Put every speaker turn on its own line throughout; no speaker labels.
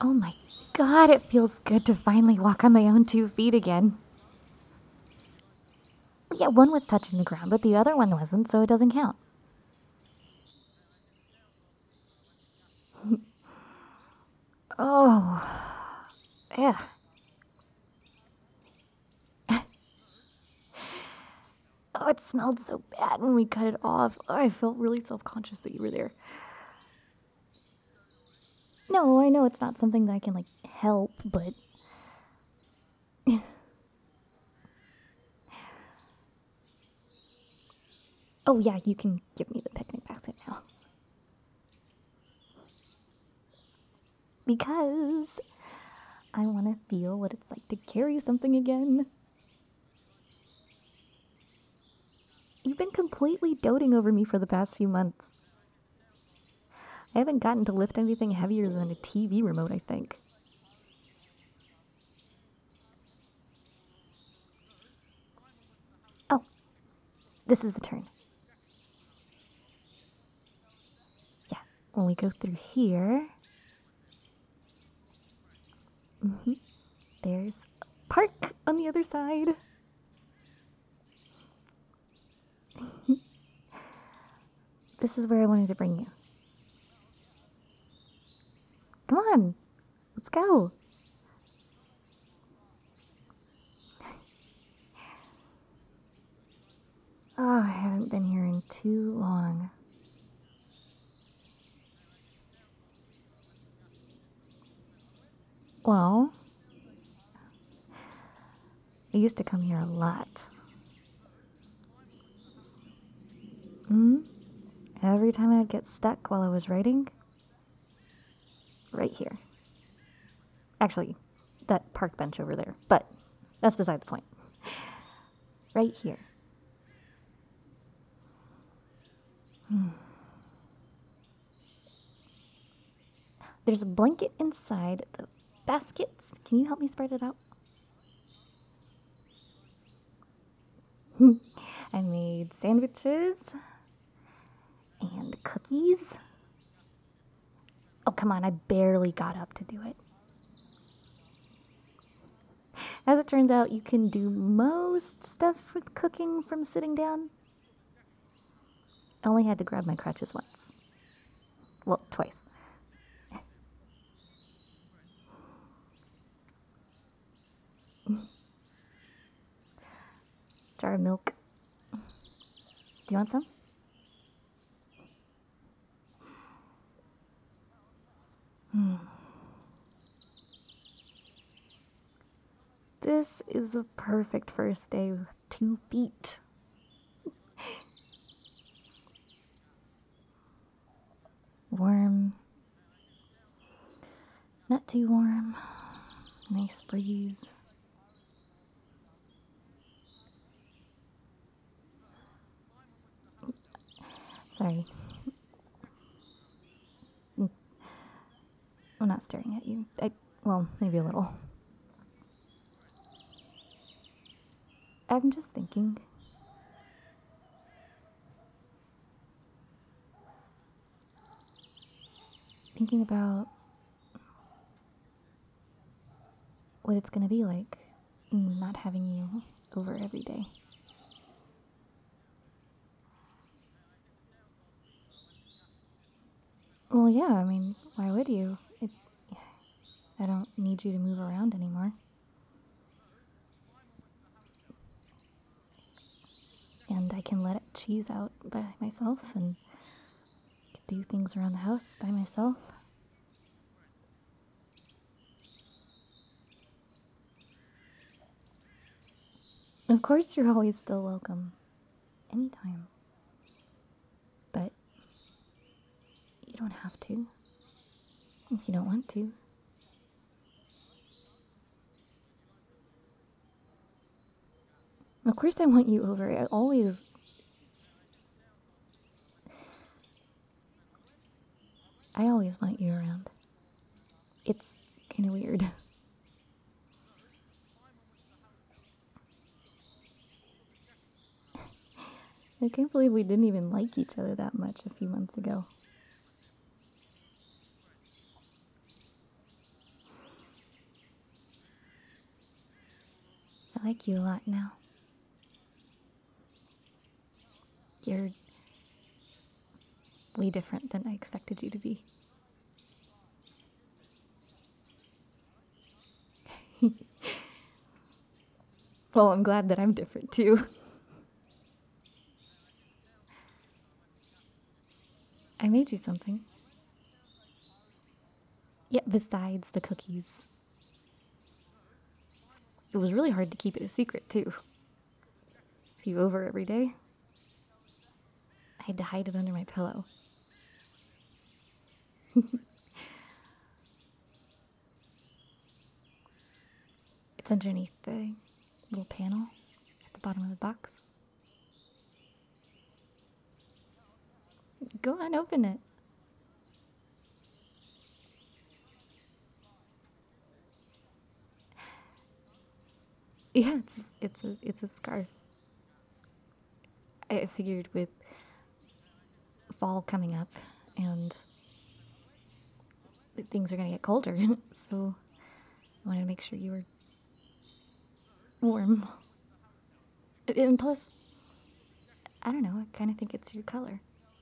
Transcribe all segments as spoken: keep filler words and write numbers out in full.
Oh my god, it feels good to finally walk on my own two feet again. Yeah, one was touching the ground, but the other one wasn't, so it doesn't count. Oh. Yeah. Oh, it smelled so bad when we cut it off. Oh, I felt really self-conscious that you were there. No, I know it's not something that I can, like, help, but... Oh, yeah, you can give me the picnic basket now. Because I want to feel what it's like to carry something again. You've been completely doting over me for the past few months. I haven't gotten to lift anything heavier than a T V remote, I think. Oh, this is the turn. Yeah, when we go through here... Mm-hmm. There's a park on the other side. This is where I wanted to bring you. Come on, let's go. Oh, I haven't been here in too long. Well, I used to come here a lot. Hmm? Every time I'd get stuck while I was writing, right here. Actually, that park bench over there, but that's beside the point. Right here. Hmm. There's a blanket inside the baskets. Can you help me spread it out? I made sandwiches and cookies. Oh, come on, I barely got up to do it. As it turns out, you can do most stuff with cooking from sitting down. I only had to grab my crutches once. Well, twice. Jar of milk. Do you want some? Hmm. This is the perfect first day with two feet. Warm. Not too warm. Nice breeze. Sorry. I'm not staring at you. I, well, maybe a little. I'm just thinking. Thinking about what it's gonna be like not having you over every day. Well, yeah, I mean, why would you? It, I don't need you to move around anymore. And I can let it cheese out by myself and do things around the house by myself. Of course, you're always still welcome. Anytime. But you don't have to. If you don't want to. Of course I want you over. I always... I always want you around. It's kind of weird. I can't believe we didn't even like each other that much a few months ago. I like you a lot now. You're way different than I expected you to be. Well, I'm glad that I'm different too. I made you something. Yeah, besides the cookies. It was really hard to keep it a secret too. With you over every day, I had to hide it under my pillow. It's underneath the little panel at the bottom of the box. Go on, open it. Yeah, it's it's a it's a scarf. I figured with fall coming up and things are gonna get colder, so I wanted to make sure you were warm. And plus, I don't know, I kind of think it's your color.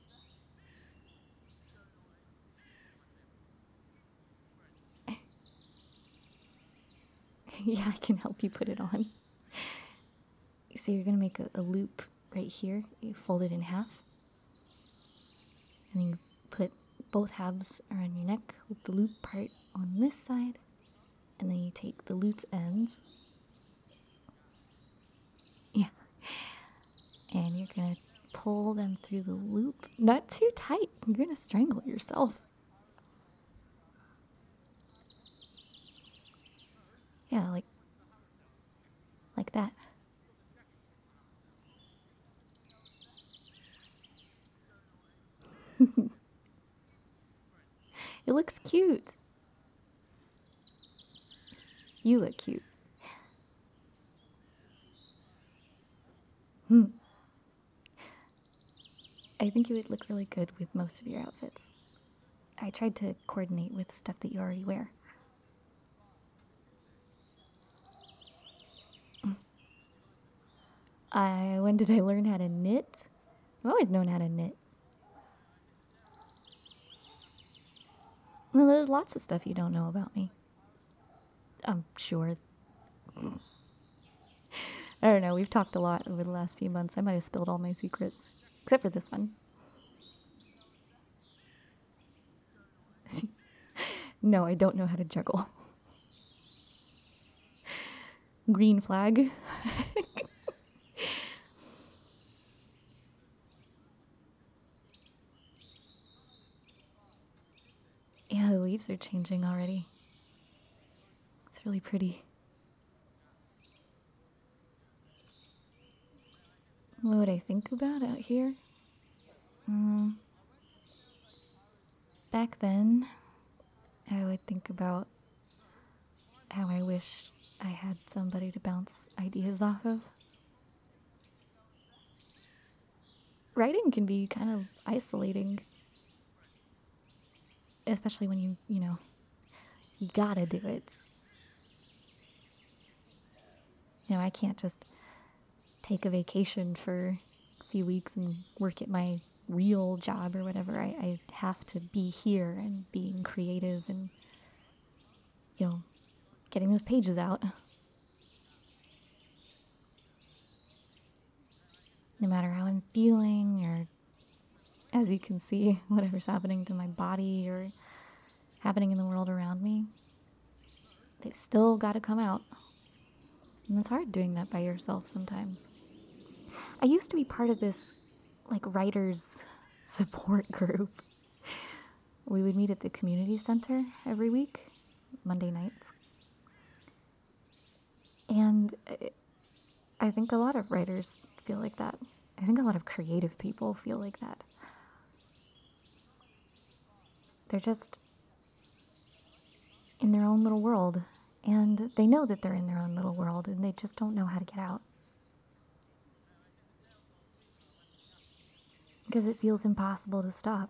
Yeah, I can help you put it on. So you're gonna make a, a loop right here. You fold it in half, and then you put both halves around your neck with the loop part on this side, and then you take the loose ends. Yeah. And you're gonna pull them through the loop. Not too tight. You're gonna strangle yourself. Yeah, like like that. It looks cute. You look cute. Hmm. I think you would look really good with most of your outfits. I tried to coordinate with stuff that you already wear. I when did I learn how to knit? I've always known how to knit. Well, there's lots of stuff you don't know about me. I'm sure. I don't know, we've talked a lot over the last few months. I might have spilled all my secrets. Except for this one. No, I don't know how to juggle. Green flag. Yeah, the leaves are changing already. It's really pretty. What would I think about out here? Um, back then, I would think about how I wish I had somebody to bounce ideas off of. Writing can be kind of isolating, especially when you, you know, you gotta do it. You know, I can't just take a vacation for a few weeks and work at my real job or whatever. I, I have to be here and being creative and, you know, getting those pages out. No matter how I'm feeling, or as you can see, whatever's happening to my body or happening in the world around me, they've still got to come out. And it's hard doing that by yourself sometimes. I used to be part of this, like, writers support group. We would meet at the community center every week, Monday nights. And I think a lot of writers feel like that. I think a lot of creative people feel like that. They're just in their own little world, and they know that they're in their own little world, and they just don't know how to get out. Because it feels impossible to stop.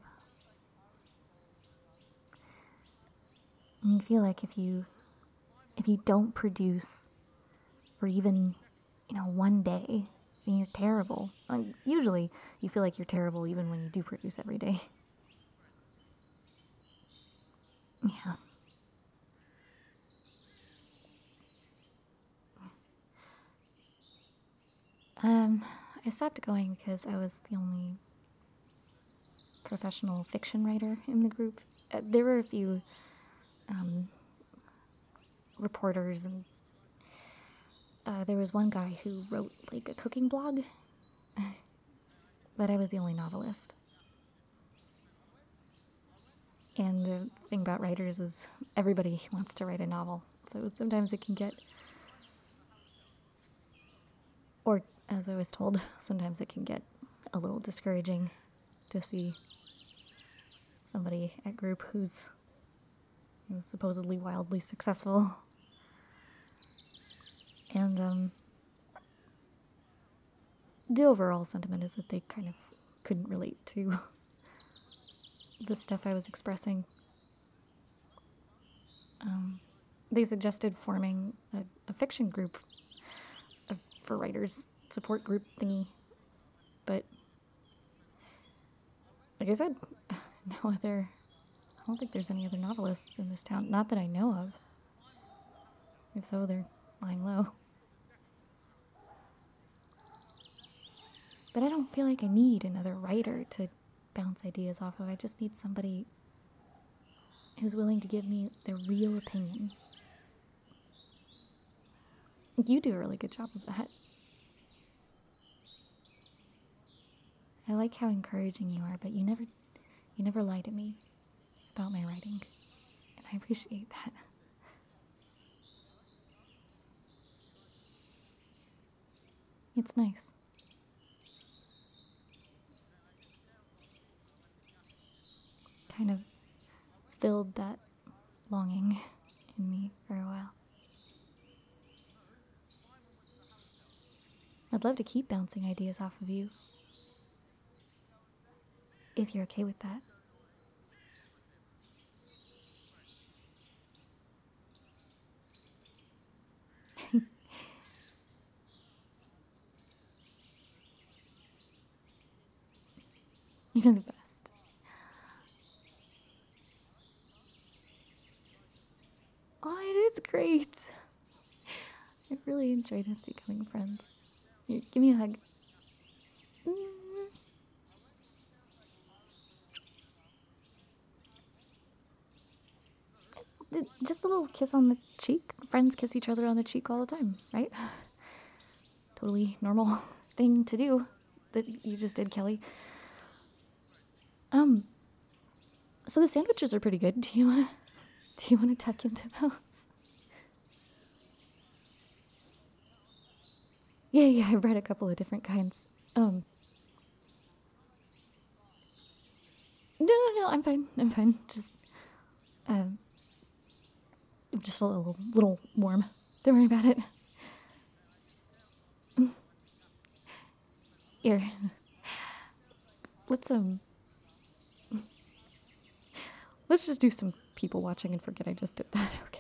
And you feel like if you if you don't produce for even, you know, one day, then you're terrible. Like, usually, you feel like you're terrible even when you do produce every day. Yeah. Um, I stopped going because I was the only professional fiction writer in the group. Uh, there were a few um, reporters, and uh, there was one guy who wrote like a cooking blog, but I was the only novelist. And the thing about writers is everybody wants to write a novel, so sometimes it can get, or as I was told, sometimes it can get a little discouraging to see somebody at group who's, who's supposedly wildly successful. And um, the overall sentiment is that they kind of couldn't relate to the stuff I was expressing. Um, they suggested forming a, a fiction group a, for writers, support group thingy, but like I said, no other, I don't think there's any other novelists in this town, not that I know of. If so, they're lying low. But I don't feel like I need another writer to bounce ideas off of. I just need somebody who's willing to give me their real opinion. You do a really good job of that. I like how encouraging you are, but you never you never lie to me about my writing. And I appreciate that. It's nice. Kind of filled that longing in me for a while. I'd love to keep bouncing ideas off of you, if you're okay with that. You're the best. Oh, it is great. I really enjoyed us becoming friends. Here, give me a hug. Just a little kiss on the cheek. Friends kiss each other on the cheek all the time, right? Totally normal thing to do that you just did, Kelly. Um, so the sandwiches are pretty good. Do you wanna, do you wanna tuck into those? Yeah, yeah, I brought a couple of different kinds. Um, no, no, no, I'm fine. I'm fine. Just, um, just a little, little warm. Don't worry about it. Here, let's um, let's just do some people watching and forget I just did that. Okay.